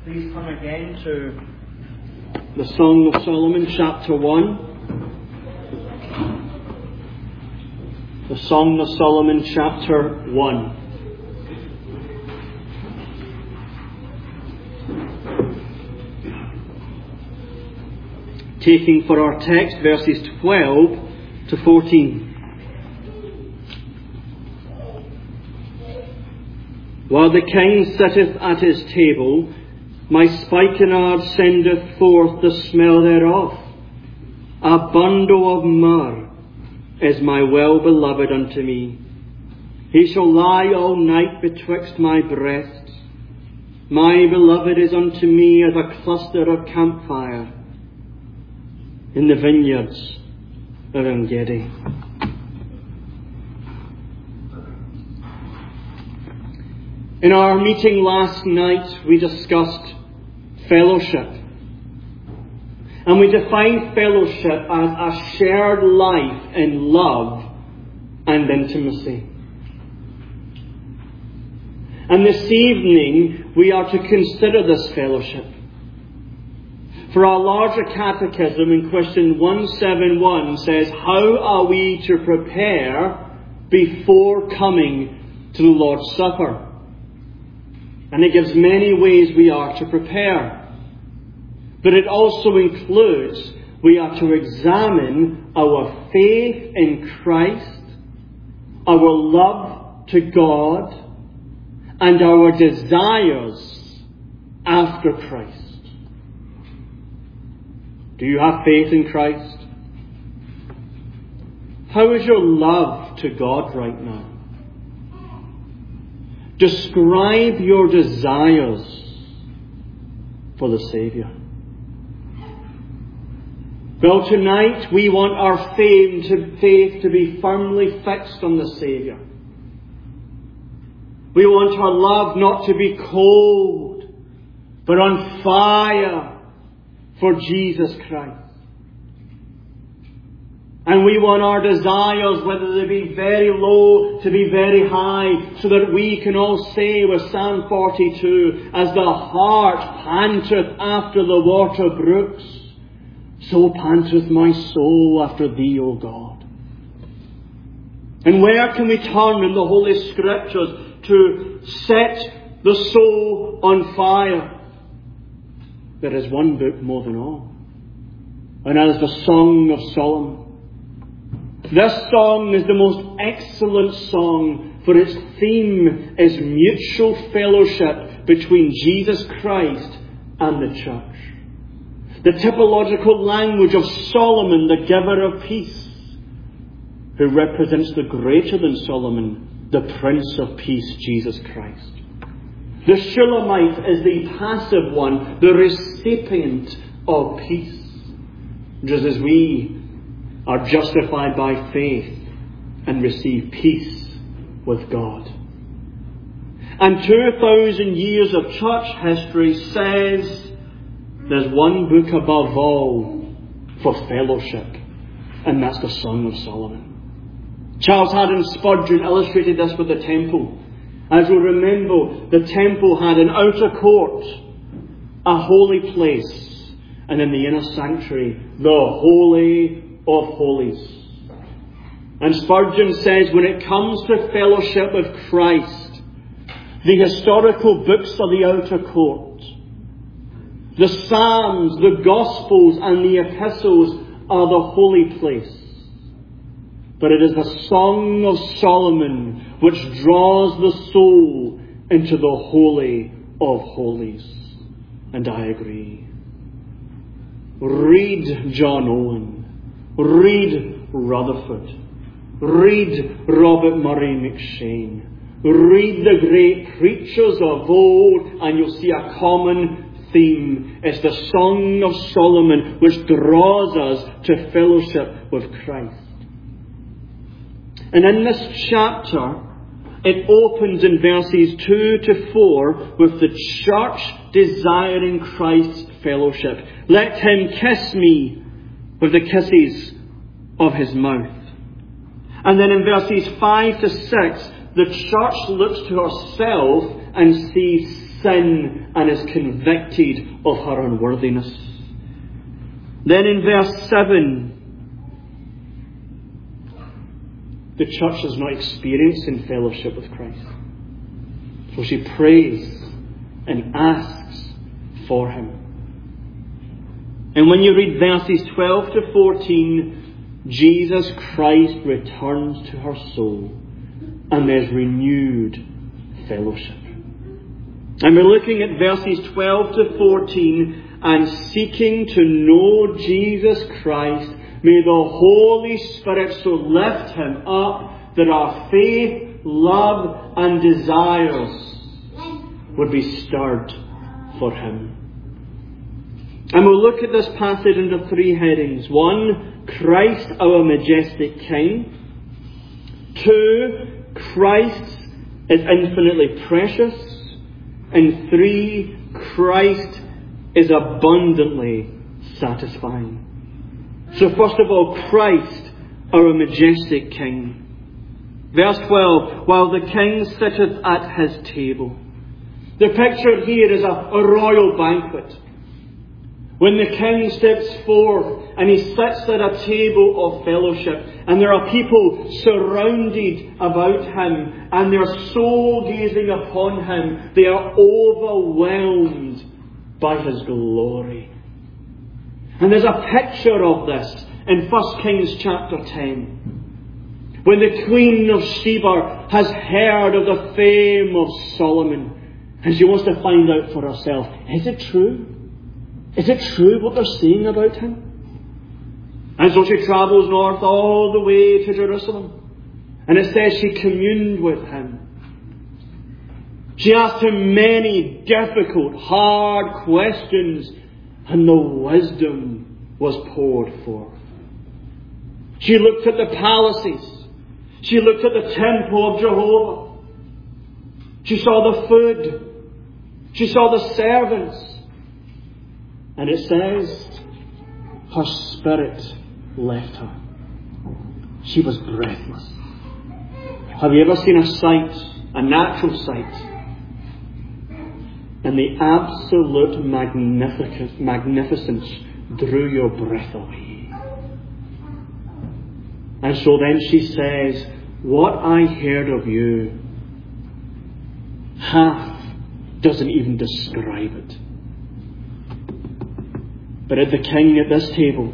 Please come again to the Song of Solomon, chapter 1. The Song of Solomon, chapter 1. Taking for our text verses 12 to 14. While the king sitteth at his table, my spikenard sendeth forth the smell thereof. A bundle of myrrh is my well-beloved unto me. He shall lie all night betwixt my breasts. My beloved is unto me as a cluster of campfire in the vineyards of En-gedi. In our meeting last night, we discussed fellowship. And we defined fellowship as a shared life in love and intimacy. And this evening, we are to consider this fellowship. For our larger catechism in question 171 says, how are we to prepare before coming to the Lord's Supper? And it gives many ways we are to prepare. But it also includes we are to examine our faith in Christ, our love to God, and our desires after Christ. Do you have faith in Christ? How is your love to God right now? Describe your desires for the Saviour. Well, tonight we want our faith to be firmly fixed on the Saviour. We want our love not to be cold, but on fire for Jesus Christ. And we want our desires, whether they be very low, to be very high, so that we can all say with Psalm 42, as the hart panteth after the water brooks, so panteth my soul after thee, O God. And where can we turn in the Holy Scriptures to set the soul on fire? There is one book more than all, and that is the Song of Solomon. This song is the most excellent song, for its theme is mutual fellowship between Jesus Christ and the church. The typological language of Solomon, the giver of peace, who represents the greater than Solomon, the Prince of Peace, Jesus Christ. The Shulamite is the passive one, the recipient of peace. Just as we are justified by faith and receive peace with God. And 2,000 years of church history says there's one book above all for fellowship, and that's the Song of Solomon. Charles Haddon Spurgeon illustrated this with the temple. As we remember, the temple had an outer court, a holy place, and in the inner sanctuary, the Holy of Holies. And Spurgeon says, when it comes to fellowship with Christ, the historical books are the outer court. The Psalms, the Gospels, and the Epistles are the holy place. But it is the Song of Solomon which draws the soul into the Holy of Holies. And I agree. Read John Owen. Read Rutherford. Read Robert Murray McShane. Read the great preachers of old, and you'll see a common theme. It's the Song of Solomon which draws us to fellowship with Christ. And in this chapter, it opens in verses 2 to 4 with the church desiring Christ's fellowship. Let him kiss me with the kisses of his mouth. And then in verses 5 to 6, the church looks to herself and sees sin and is convicted of her unworthiness. Then in verse 7, the church is not experiencing fellowship with Christ. So she prays and asks for Him. And when you read verses 12 to 14, Jesus Christ returns to her soul and there's renewed fellowship. And we're looking at verses 12 to 14 and seeking to know Jesus Christ. May the Holy Spirit so lift Him up that our faith, love and desires would be stirred for Him. And we'll look at this passage under three headings. 1, Christ our majestic King. 2, Christ is infinitely precious. And 3, Christ is abundantly satisfying. So first of all, Christ our majestic King. Verse 12, while the King sitteth at His table. The picture here is a royal banquet. When the King steps forth and He sits at a table of fellowship and there are people surrounded about Him and they're so gazing upon Him, they are overwhelmed by His glory. And there's a picture of this in 1 Kings chapter 10. When the Queen of Sheba has heard of the fame of Solomon and she wants to find out for herself, is it true? Is it true what they're saying about him? And so she travels north all the way to Jerusalem. And it says she communed with him. She asked him many difficult, hard questions, and the wisdom was poured forth. She looked at the palaces. She looked at the temple of Jehovah. She saw the food. She saw the servants. And it says, her spirit left her. She was breathless. Have you ever seen a sight, a natural sight, and the absolute magnificence drew your breath away? And so then she says, what I heard of you, half doesn't even describe it. But at the King at this table,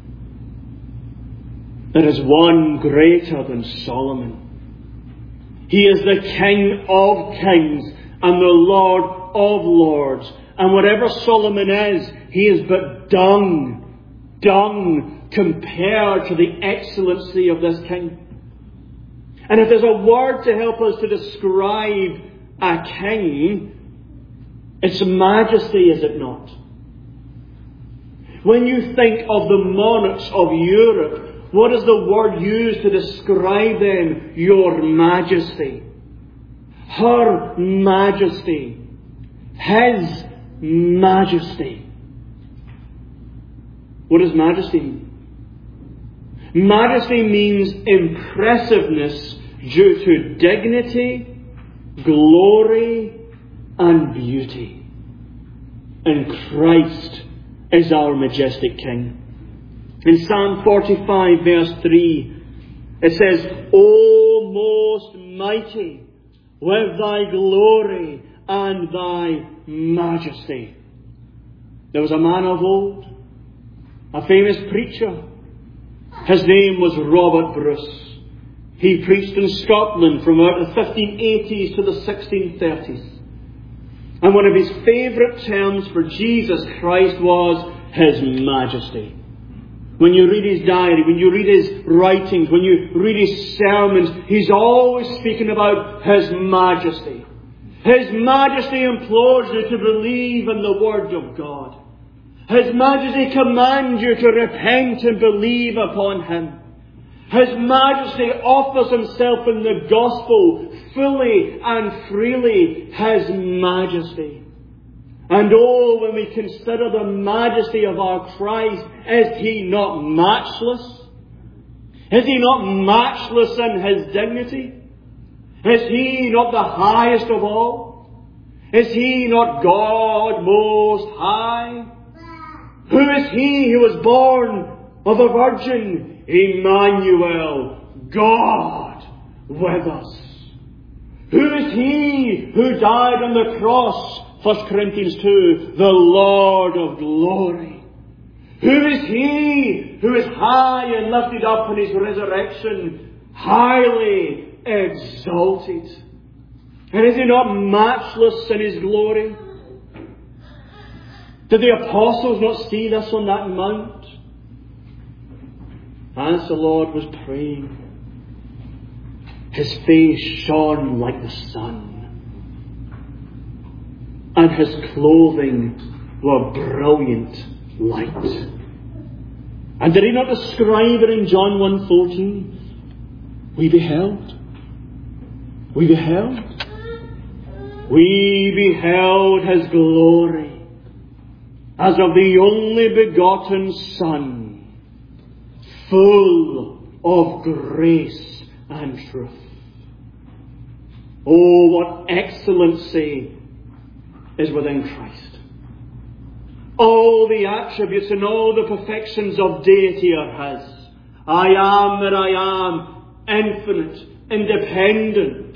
there is one greater than Solomon. He is the King of kings and the Lord of lords. And whatever Solomon is, he is but dung compared to the excellency of this King. And if there's a word to help us to describe a king, it's majesty, is it not? When you think of the monarchs of Europe, what is the word used to describe them? Your Majesty. Her Majesty. His Majesty. What does majesty mean? Majesty means impressiveness due to dignity, glory, and beauty. And Christ is our majestic King. In Psalm 45 verse 3, it says, O most mighty, with thy glory and thy majesty. There was a man of old, a famous preacher. His name was Robert Bruce. He preached in Scotland from about the 1580s to the 1630s. And one of his favourite terms for Jesus Christ was His Majesty. When you read his diary, when you read his writings, when you read his sermons, he's always speaking about His Majesty. His Majesty implores you to believe in the Word of God. His Majesty commands you to repent and believe upon Him. His Majesty offers Himself in the Gospel fully and freely. His Majesty. And oh, when we consider the majesty of our Christ, is He not matchless? Is He not matchless in His dignity? Is He not the highest of all? Is He not God Most High? Who is He who was born of a virgin? Emmanuel, God with us. Who is He who died on the cross? 1 Corinthians 2, the Lord of glory. Who is He who is high and lifted up in His resurrection, highly exalted? And is He not matchless in His glory? Did the apostles not see this on that mount? As the Lord was praying, His face shone like the sun, and His clothing were brilliant light. And did He not describe it in John 1:14? We beheld. We beheld His glory as of the only begotten Son, full of grace and truth. Oh, what excellency is within Christ. All the attributes and all the perfections of deity are His. I am that I am, infinite, independent,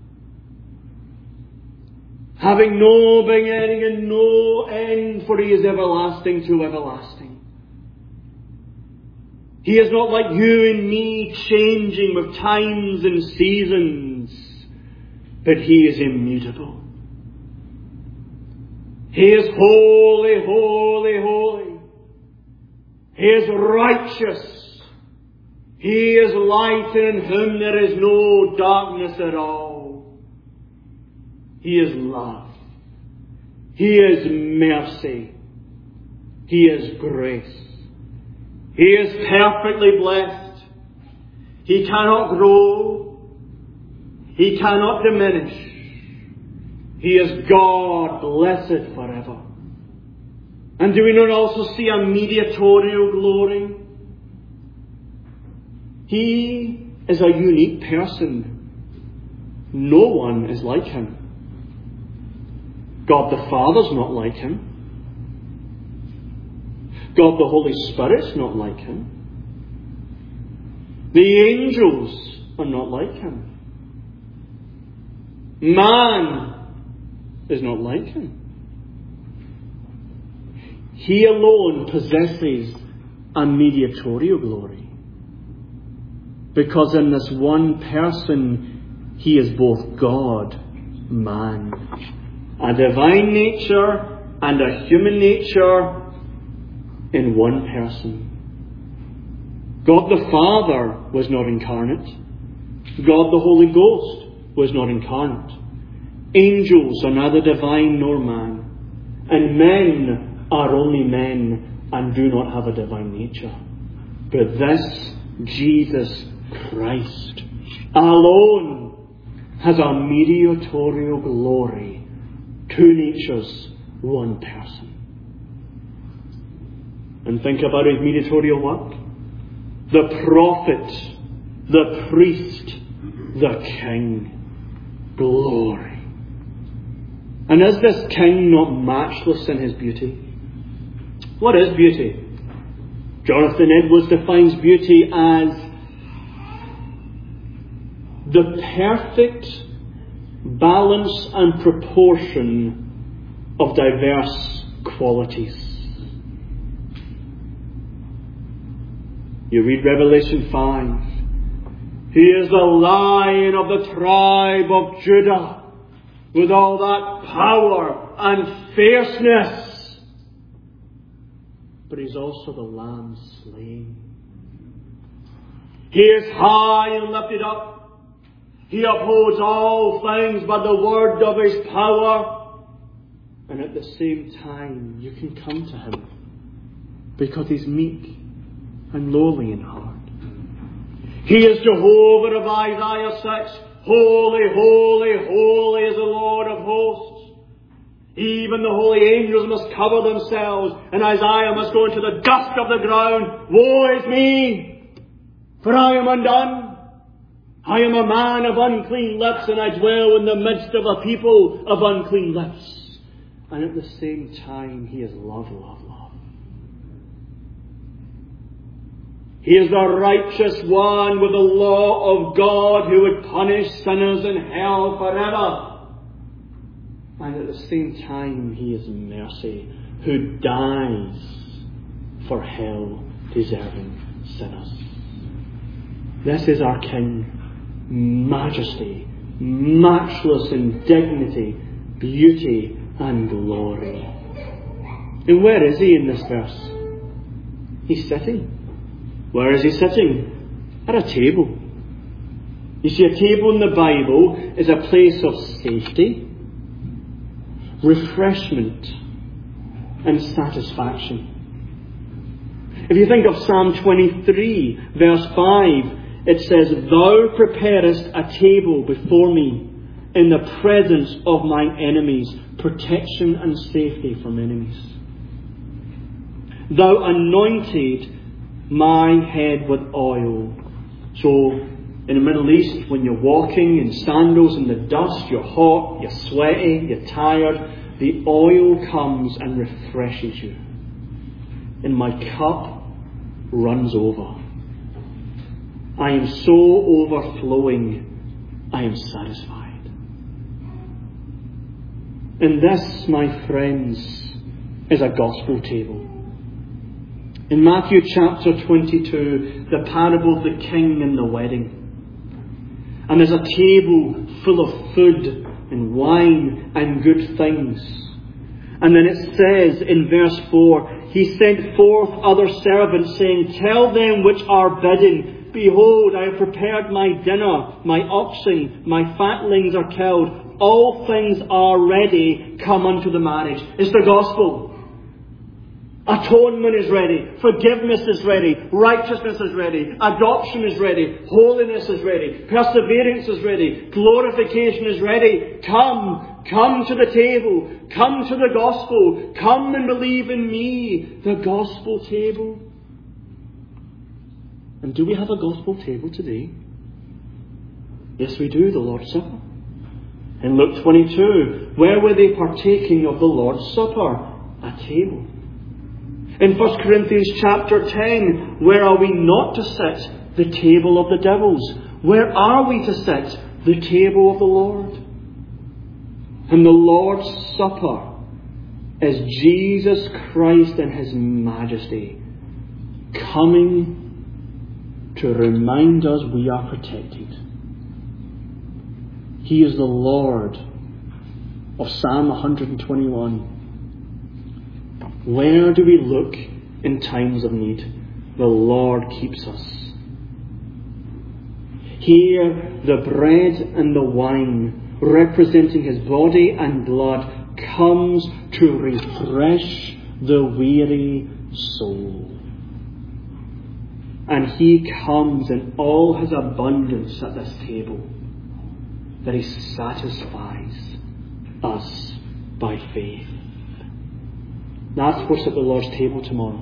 having no beginning and no end, for He is everlasting to everlasting. He is not like you and me, changing with times and seasons, but He is immutable. He is holy, holy, holy. He is righteous. He is light, and in Him there is no darkness at all. He is love. He is mercy. He is grace. He is perfectly blessed. He cannot grow. He cannot diminish. He is God, blessed forever. And do we not also see a mediatorial glory? He is a unique person. No one is like Him. God the Father's not like Him. God the Holy Spirit's not like Him. The angels are not like Him. Man is not like Him. He alone possesses a mediatorial glory, because in this one person He is both God, man, a divine nature and a human nature in one person. God the Father was not incarnate. God the Holy Ghost was not incarnate. Angels are neither divine nor man. And men are only men and do not have a divine nature. But this Jesus Christ alone has a mediatorial glory. Two natures, one person. And think about His mediatorial work. The prophet, the priest, the king. Glory. And is this king not matchless in his beauty? What is beauty? Jonathan Edwards defines beauty as the perfect balance and proportion of diverse qualities. You read Revelation 5. He is the Lion of the tribe of Judah, with all that power and fierceness. But He's also the Lamb slain. He is high and lifted up. He upholds all things by the word of His power. And at the same time, you can come to Him because He's meek and lowly in heart. He is Jehovah of Isaiah 6. Holy, holy, holy is the Lord of hosts. Even the holy angels must cover themselves, and Isaiah must go into the dust of the ground. Woe is me, for I am undone. I am a man of unclean lips, and I dwell in the midst of a people of unclean lips. And at the same time, He is love, love, love. He is the righteous one with the law of God who would punish sinners in hell forever. And at the same time, He is mercy, who dies for hell-deserving sinners. This is our King. Majesty, matchless in dignity, beauty and glory. And where is He in this verse? He's sitting. Where is He sitting? At a table. You see, a table in the Bible is a place of safety, refreshment and satisfaction. If you think of Psalm 23 verse 5, it says, Thou preparest a table before me in the presence of mine enemies, protection and safety from enemies. Thou anointed my head with oil. So, in the Middle East, when you're walking in sandals in the dust, you're hot, you're sweaty, you're tired, the oil comes and refreshes you. And my cup runs over. I am so overflowing, I am satisfied. And this, my friends, is a gospel table. In Matthew chapter 22, the parable of the king and the wedding. And there's a table full of food and wine and good things. And then it says in verse 4, He sent forth other servants, saying, Tell them which are bidden, Behold, I have prepared my dinner, my oxen, my fatlings are killed, all things are ready, come unto the marriage. It's the gospel. Atonement is ready, forgiveness is ready, righteousness is ready, adoption is ready, holiness is ready, perseverance is ready, glorification is ready. Come to the table, come to the gospel, come and believe in me, the gospel table. And do we have a gospel table today? Yes, we do, the Lord's Supper. In Luke 22, where were they partaking of the Lord's Supper? A table. In 1 Corinthians chapter 10, where are we not to sit? The table of the devils. Where are we to sit? The table of the Lord. And the Lord's Supper is Jesus Christ in His majesty coming to remind us we are protected. He is the Lord of Psalm 121. Where do we look in times of need? The Lord keeps us. Here, the bread and the wine, representing His body and blood, comes to refresh the weary soul. And He comes in all His abundance at this table, that He satisfies us by faith. That's what's at the Lord's table tomorrow.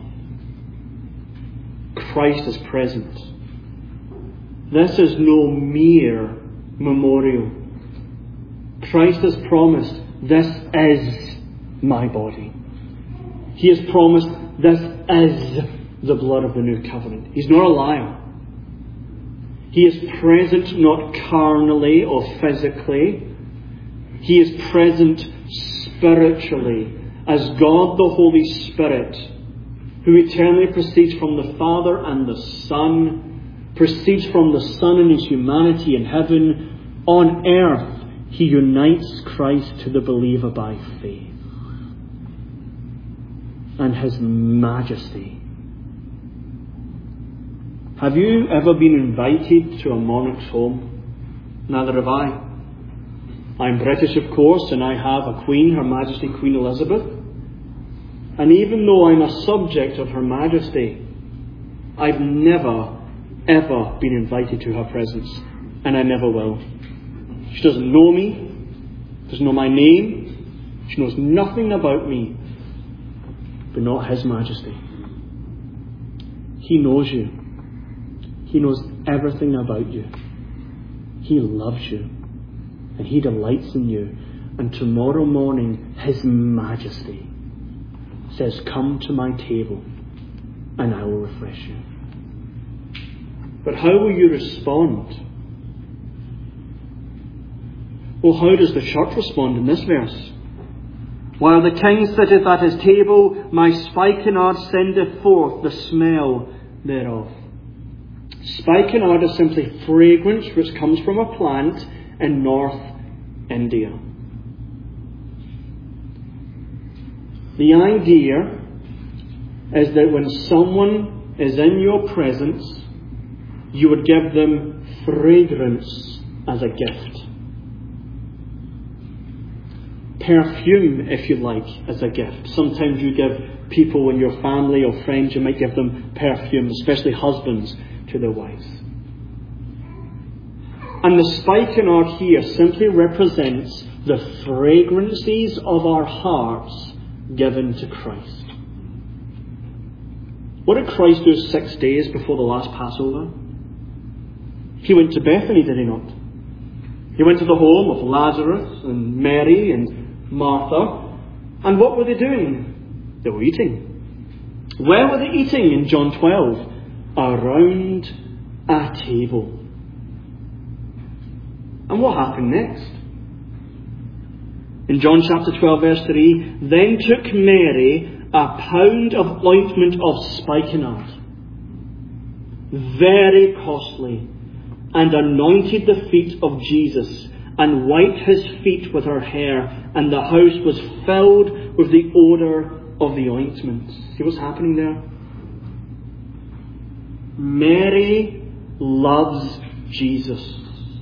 Christ is present. This is no mere memorial. Christ has promised, this is my body. He has promised, this is the blood of the new covenant. He's not a liar. He is present not carnally or physically. He is present spiritually as God the Holy Spirit, who eternally proceeds from the Father and the Son, proceeds from the Son in His humanity in heaven. On earth, He unites Christ to the believer by faith. And His majesty. Have you ever been invited to a monarch's home? Neither have I. I'm British, of course, and I have a Queen, Her Majesty Queen Elizabeth. And even though I'm a subject of Her Majesty, I've never, ever been invited to her presence. And I never will. She doesn't know me, doesn't know my name, she knows nothing about me, but not His Majesty. He knows you. He knows everything about you. He loves you and He delights in you. And tomorrow morning, His Majesty says, come to my table and I will refresh you. But how will you respond? Well, how does the church respond in this verse? While the king sitteth at his table, my spikenard sendeth forth the smell thereof. Spikenard is simply fragrance which comes from a plant in North India. The idea is that when someone is in your presence, you would give them fragrance as a gift. Perfume, if you like, as a gift. Sometimes you give people in your family or friends, you might give them perfume, especially husbands, to their wives. And the spikenard here simply represents the fragrances of our hearts given to Christ. What did Christ do 6 days before the last Passover? He went to Bethany, did He not? He went to the home of Lazarus and Mary and Martha. And what were they doing? They were eating. Where were they eating in John 12? Around a table. And what happened next? In John chapter 12 verse 3, then took Mary a pound of ointment of spikenard, very costly, and anointed the feet of Jesus, and wiped His feet with her hair, and the house was filled with the odour of the ointment. See what's happening there? Mary loves Jesus.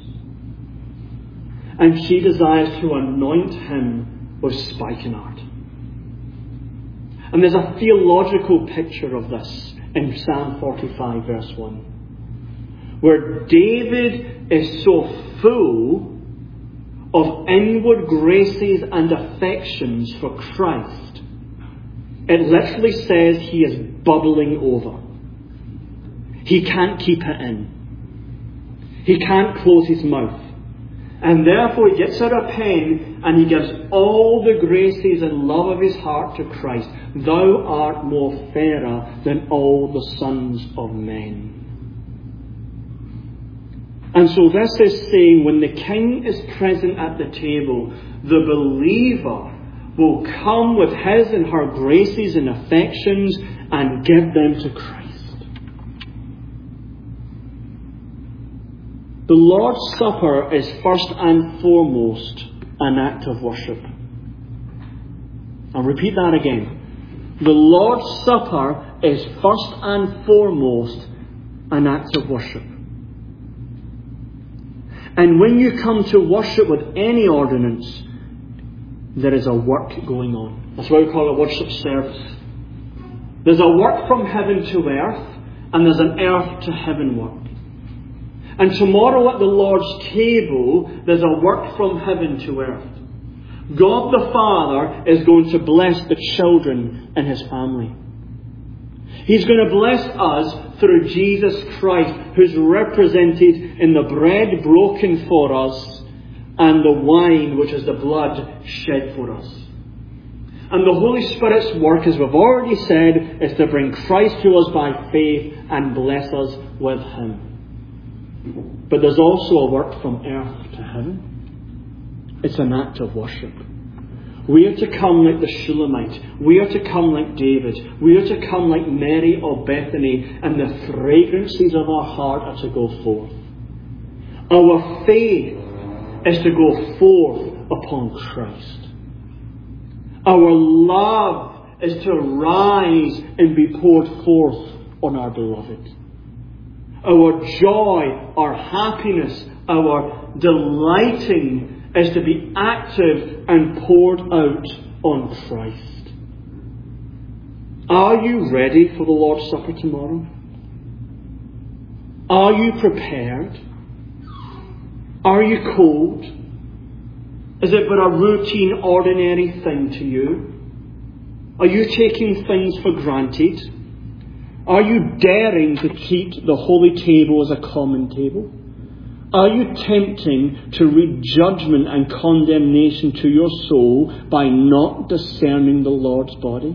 And she desires to anoint Him with spikenard. And there's a theological picture of this in Psalm 45 verse 1. Where David is so full of inward graces and affections for Christ, it literally says he is bubbling over. He can't keep it in. He can't close his mouth. And therefore he gets out a pen and he gives all the graces and love of his heart to Christ. Thou art more fairer than all the sons of men. And so this is saying when the king is present at the table, the believer will come with his and her graces and affections and give them to Christ. The Lord's Supper is first and foremost an act of worship. I'll repeat that again. The Lord's Supper is first and foremost an act of worship. And when you come to worship with any ordinance, there is a work going on. That's why we call it worship service. There's a work from heaven to earth, and there's an earth to heaven work. And tomorrow at the Lord's table, there's a work from heaven to earth. God the Father is going to bless the children in His family. He's going to bless us through Jesus Christ, who's represented in the bread broken for us and the wine, which is the blood shed for us. And the Holy Spirit's work, as we've already said, is to bring Christ to us by faith and bless us with Him. But there's also a work from earth to heaven. It's an act of worship. We are to come like the Shulamite. We are to come like David. We are to come like Mary of Bethany, and the fragrances of our heart are to go forth. Our faith is to go forth upon Christ. Our love is to rise and be poured forth on our beloved. Our joy, our happiness, our delighting is to be active and poured out on Christ. Are you ready for the Lord's Supper tomorrow? Are you prepared? Are you cold? Is it but a routine, ordinary thing to you? Are you taking things for granted? Are you daring to treat the holy table as a common table? Are you tempting to read judgment and condemnation to your soul by not discerning the Lord's body?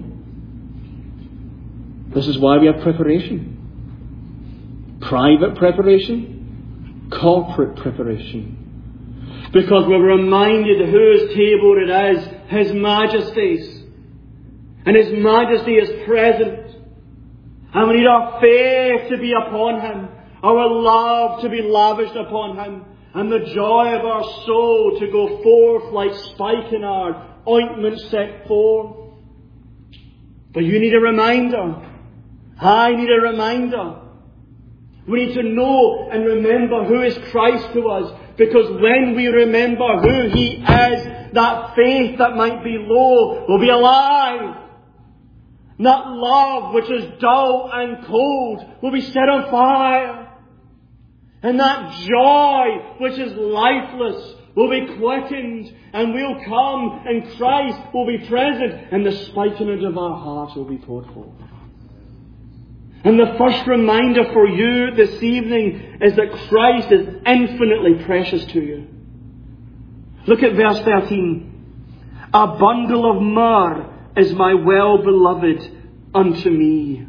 This is why we have preparation. Private preparation, corporate preparation. Because we're reminded whose table it is, His Majesty's. And His Majesty is present. And we need our faith to be upon Him, our love to be lavished upon Him, and the joy of our soul to go forth like spikenard, ointment set forth. But you need a reminder. I need a reminder. We need to know and remember who is Christ to us. Because when we remember who He is, that faith that might be low will be alive. That love which is dull and cold will be set on fire. And that joy which is lifeless will be quickened, and we'll come, and Christ will be present, and the spikenard of our hearts will be poured forth. And the first reminder for you this evening is that Christ is infinitely precious to you. Look at verse 13. A bundle of myrrh is my well-beloved unto me.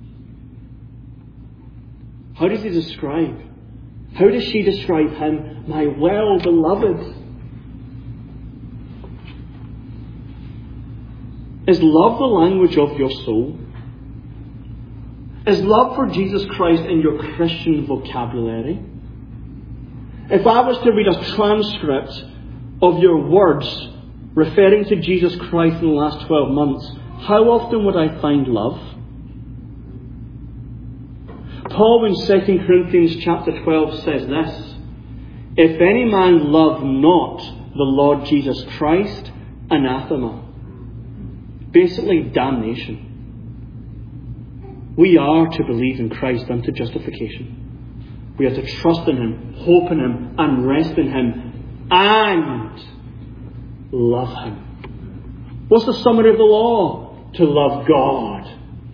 How does he describe? How does she describe him? My well-beloved. Is love the language of your soul? Is love for Jesus Christ in your Christian vocabulary? If I was to read a transcript of your words referring to Jesus Christ in the last 12 months, how often would I find love? Paul in 2 Corinthians chapter 12 says this: if any man love not the Lord Jesus Christ, anathema. Basically, damnation. We are to believe in Christ unto justification. We are to trust in Him, hope in Him, and rest in Him, and love Him. What's the summary of the law? To love God.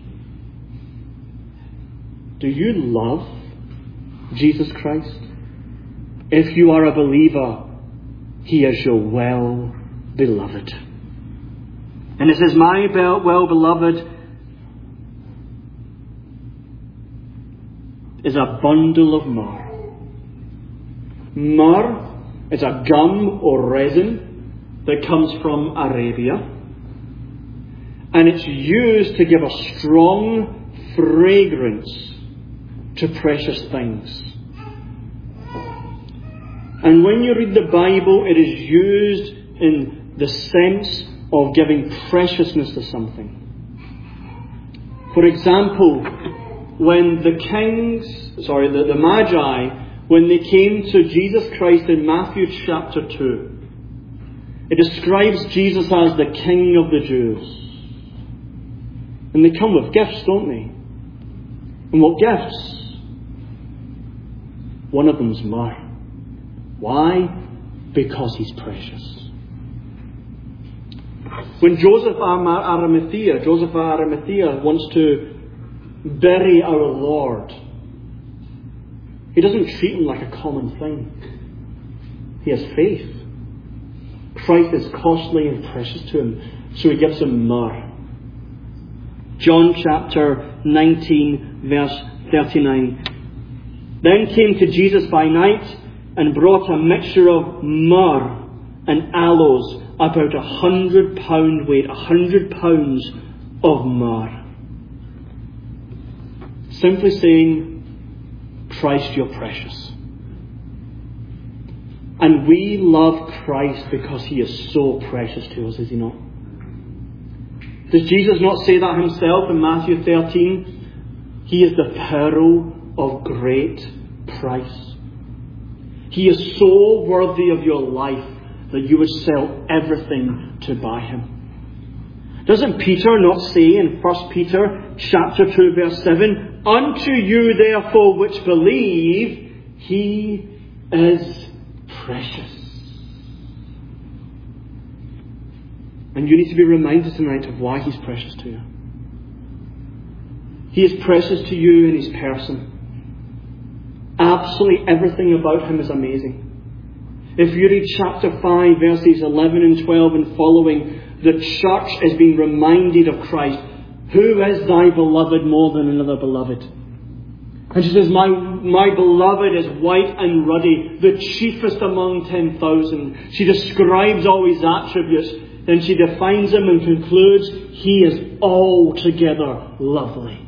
Do you love Jesus Christ? If you are a believer, He is your well-beloved. And it says, my well-beloved is a bundle of myrrh. Myrrh is a gum or resin that comes from Arabia. And it's used to give a strong fragrance to precious things. And when you read the Bible, it is used in the sense of giving preciousness to something. For example, when the Magi, when they came to Jesus Christ in Matthew chapter 2, it describes Jesus as the King of the Jews. And they come with gifts, don't they? And what gifts? One of them's myrrh. Why? Because He's precious. When Joseph of Arimathea wants to bury our Lord, he doesn't treat Him like a common thing. He has faith. Christ is costly and precious to him, so he gives him myrrh. John chapter 19 verse 39. Then came to Jesus by night and brought a mixture of myrrh and aloes, about 100 pound weight, 100 pounds of myrrh. Simply saying, Christ, you're precious. And we love Christ because He is so precious to us, is He not? Does Jesus not say that Himself in Matthew 13? He is the pearl of great price. He is so worthy of your life that you would sell everything to buy Him. Doesn't Peter not say in 1 Peter chapter 2 verse 7, unto you therefore which believe, He is precious. And you need to be reminded tonight of why He's precious to you. He is precious to you in His person. Absolutely everything about him is amazing. If you read chapter 5, verses 11 and 12 and following, the church is being reminded of Christ. Who is thy beloved more than another beloved? And she says, my beloved is white and ruddy, the chiefest among 10,000. She describes all his attributes. Then she defines him and concludes, he is altogether lovely.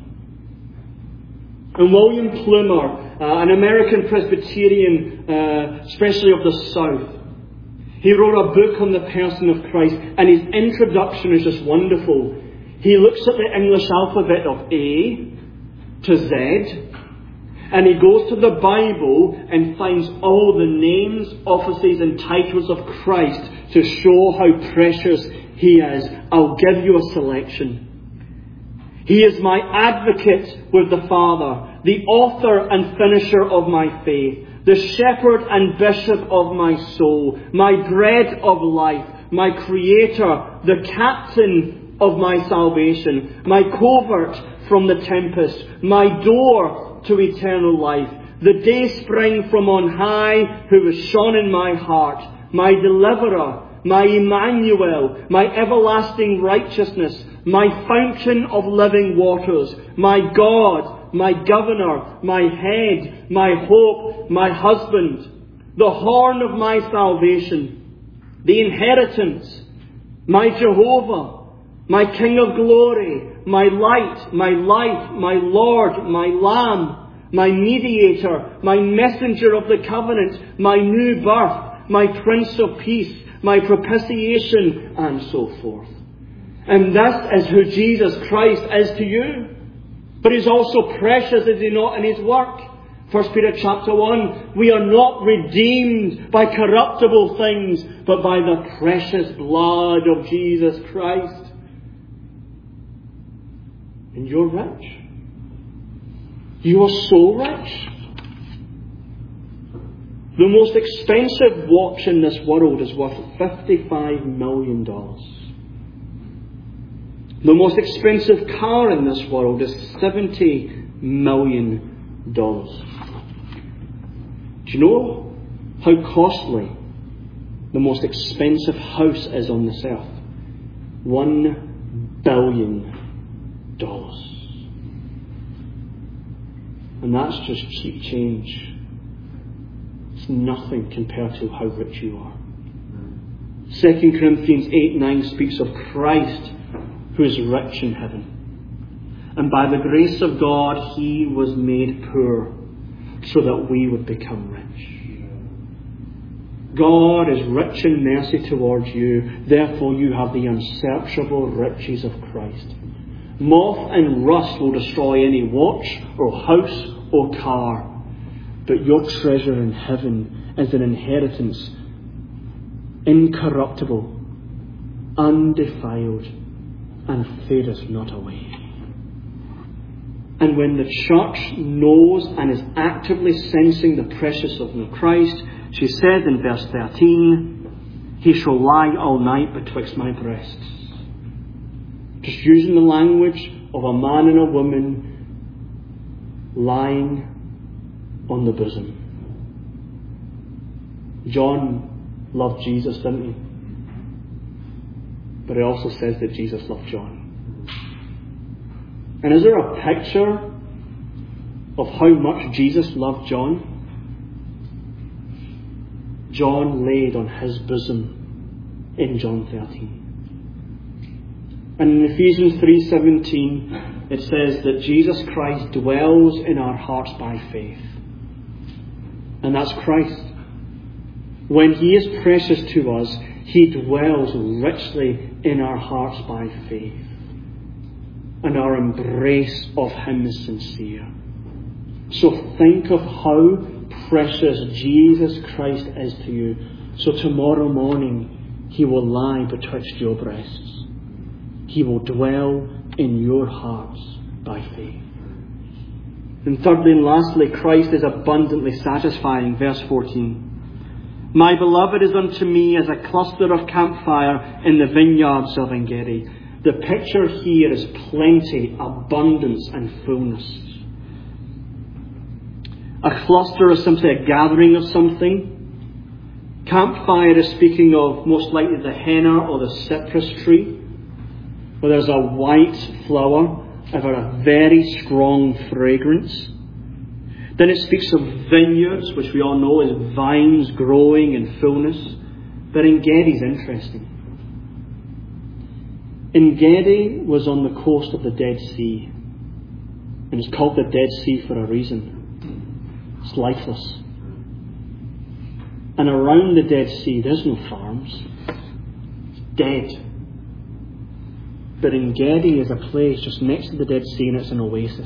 And William Plumer, an American Presbyterian, especially of the South, he wrote a book on the person of Christ, and his introduction is just wonderful. He looks at the English alphabet of A to Z, and he goes to the Bible and finds all the names, offices and titles of Christ to show how precious he is. I'll give you a selection. He is my advocate with the Father, the author and finisher of my faith, the shepherd and bishop of my soul, my bread of life, my creator, the captain of my salvation, my covert from the tempest, my door to eternal life, the dayspring from on high who has shone in my heart, my deliverer, my Emmanuel, my everlasting righteousness, my fountain of living waters, my God, my governor, my head, my hope, my husband, the horn of my salvation, the inheritance, my Jehovah, my King of glory, my light, my life, my Lord, my Lamb, my mediator, my messenger of the covenant, my new birth, my Prince of Peace, my propitiation, and so forth. And this is who Jesus Christ is to you. But he's also precious, is he not, in his work? 1 Peter chapter 1, we are not redeemed by corruptible things, but by the precious blood of Jesus Christ. And you're rich. You are so rich. The most expensive watch in this world is worth $55 million. The most expensive car in this world is $70 million. Do you know how costly the most expensive house is on this earth? $1 billion. And that's just cheap change. It's nothing compared to how rich you are. 2 Corinthians 8:9 speaks of Christ who is rich in heaven. And by the grace of God, he was made poor so that we would become rich. God is rich in mercy towards you. Therefore, you have the unsearchable riches of Christ. Moth and rust will destroy any watch or house or car. But your treasure in heaven is an inheritance, incorruptible, undefiled, and fadeth not away. And when the church knows and is actively sensing the preciousness of Christ, she said in verse 13, he shall lie all night betwixt my breasts. Just using the language of a man and a woman lying on the bosom. John loved Jesus, didn't he? But it also says that Jesus loved John. And is there a picture of how much Jesus loved John? John laid on his bosom in John 13. And in Ephesians 3:17 it says that Jesus Christ dwells in our hearts by faith. And that's Christ. When he is precious to us, he dwells richly in our hearts by faith. And our embrace of him is sincere. So think of how precious Jesus Christ is to you. So tomorrow morning, he will lie betwixt your breasts. He will dwell in your hearts by faith. And thirdly and lastly, Christ is abundantly satisfying. Verse 14. My beloved is unto me as a cluster of campfire in the vineyards of En-gedi. The picture here is plenty, abundance and fullness. A cluster is simply a gathering of something. Campfire is speaking of most likely the henna or the cypress tree, where there's a white flower of a very strong fragrance. Then it speaks of vineyards, which we all know is vines growing in fullness. But En-gedi is interesting. En-gedi was on the coast of the Dead Sea. And it's called the Dead Sea for a reason. It's lifeless. And around the Dead Sea, there's no farms. It's dead. But En-gedi is a place just next to the Dead Sea, and it's an oasis.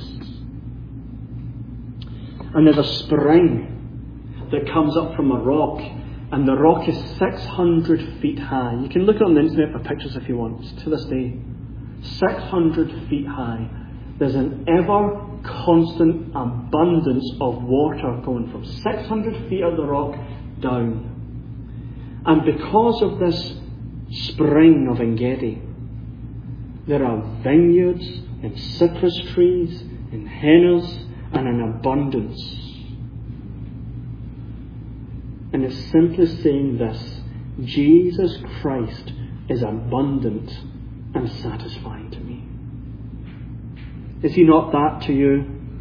And there's a spring that comes up from a rock, and the rock is 600 feet high. You can look on the internet for pictures if you want. It's to this day. 600 feet high. There's an ever constant abundance of water going from 600 feet of the rock down. And because of this spring of En-gedi, there are vineyards and cypress trees and hennas and an abundance. And it's simply saying this: Jesus Christ is abundant and satisfying to me. Is He not that to you?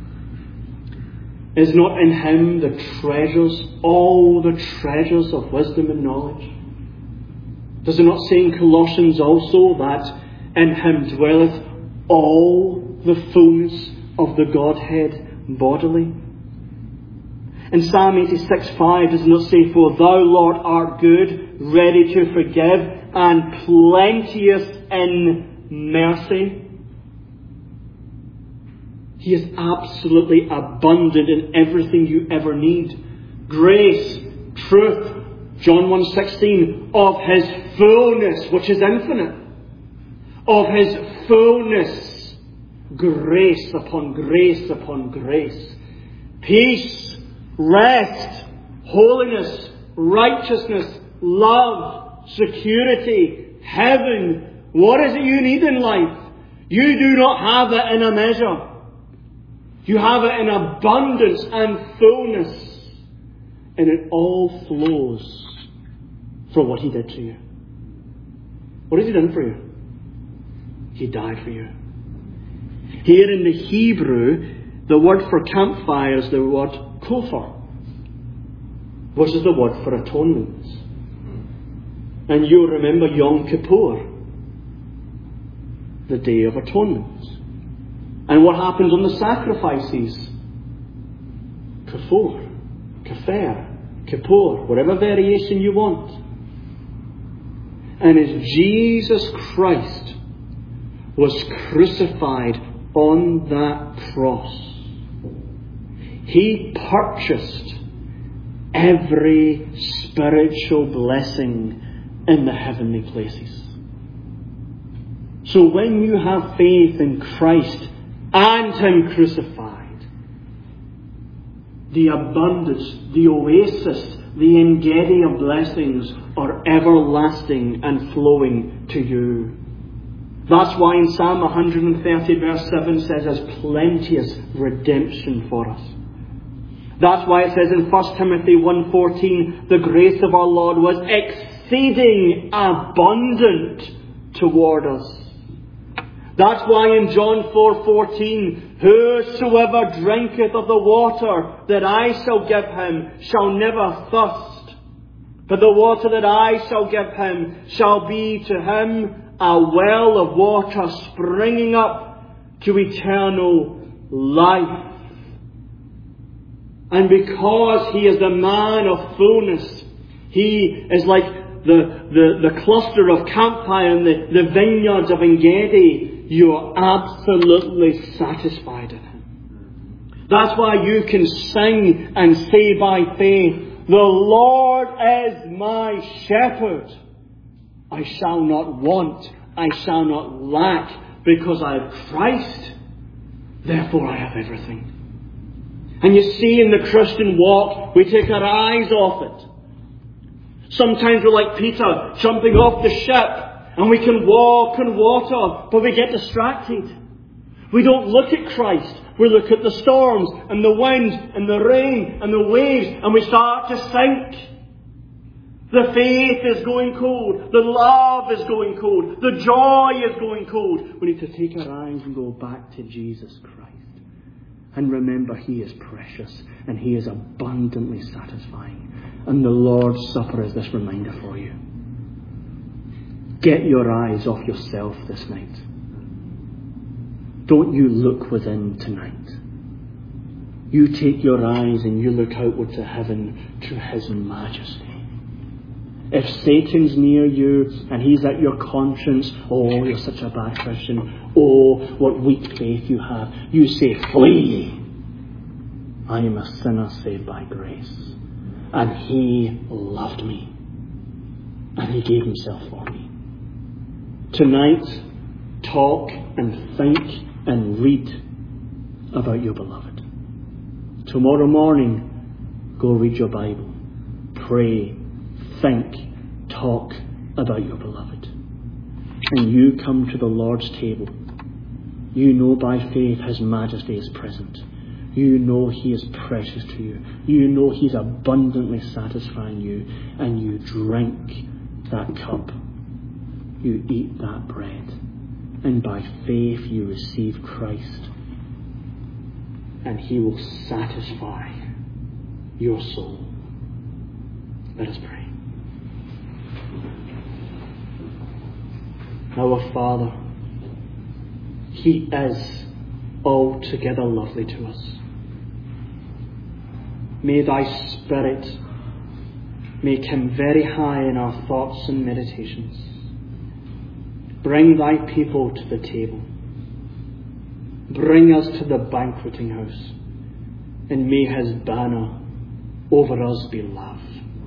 Is not in Him the treasures, all the treasures of wisdom and knowledge? Does it not say in Colossians also that in Him dwelleth all the fullness of the Godhead bodily? In Psalm 86:5 does it not say, "For thou, Lord, art good, ready to forgive, and plenteous in mercy"? He is absolutely abundant in everything you ever need. Grace, truth, John 1:16, of His fullness, which is infinite. Of His fullness, grace upon grace upon grace. Peace, rest, holiness, righteousness, love, security, heaven. What is it you need in life? You do not have it in a measure. You have it in abundance and fullness. And it all flows from what He did to you. What has He done for you? He died for you. Here in the Hebrew, the word for campfire is the word kofar, which is the word for atonement. And you'll remember Yom Kippur, the Day of Atonement. And what happens on the sacrifices? Kafur, Kafir, Kippur, whatever variation you want. And as Jesus Christ was crucified on that cross, He purchased every spiritual blessing in the heavenly places. So when you have faith in Christ and Him crucified, the abundance, the oasis, the En-gedi of blessings are everlasting and flowing to you. That's why in Psalm 130 verse 7 says there's plenteous redemption for us. That's why it says in 1 Timothy 1:14, the grace of our Lord was exceeding abundant toward us. That's why in John 4:14, whosoever drinketh of the water that I shall give him shall never thirst. But the water that I shall give him shall be to him a well of water springing up to eternal life. And because He is the man of fullness, He is like the cluster of campfire and the vineyards of En-gedi. You are absolutely satisfied in Him. That's why you can sing and say by faith, the Lord is my shepherd. I shall not want, I shall not lack, because I have Christ. Therefore I have everything. And you see in the Christian walk, we take our eyes off it. Sometimes we're like Peter, jumping off the ship, and we can walk on water, but we get distracted. We don't look at Christ. We look at the storms and the wind and the rain and the waves, and we start to sink. The faith is going cold. The love is going cold. The joy is going cold. We need to take our eyes and go back to Jesus Christ. And remember, He is precious and He is abundantly satisfying. And the Lord's Supper is this reminder for you. Get your eyes off yourself this night. Don't you look within tonight. You take your eyes and you look outward to heaven, to His majesty. If Satan's near you and he's at your conscience, oh, you're such a bad Christian, oh, what weak faith you have, you say, flee. I am a sinner saved by grace. And He loved me. And He gave Himself for me. Tonight, talk and think and read about your beloved. Tomorrow morning, go read your Bible. Pray. Think, talk about your beloved. And you come to the Lord's table. You know by faith His majesty is present. You know He is precious to you. You know He's abundantly satisfying you. And you drink that cup. You eat that bread. And by faith you receive Christ. And He will satisfy your soul. Let us pray. Our Father, He is altogether lovely to us. May Thy Spirit make Him very high in our thoughts and meditations. Bring Thy people to the table. Bring us to the banqueting house. And may His banner over us be love.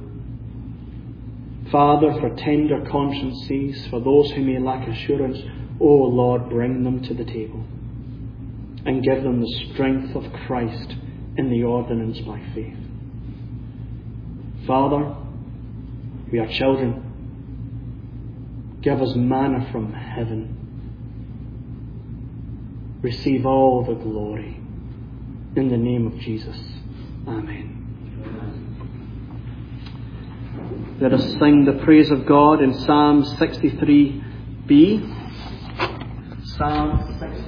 Father, for tender consciences, for those who may lack assurance, O Lord, bring them to the table and give them the strength of Christ in the ordinance by faith. Father, we are children. Give us manna from heaven. Receive all the glory. In the name of Jesus. Amen. Let us sing the praise of God in Psalm 63b. Psalm 63.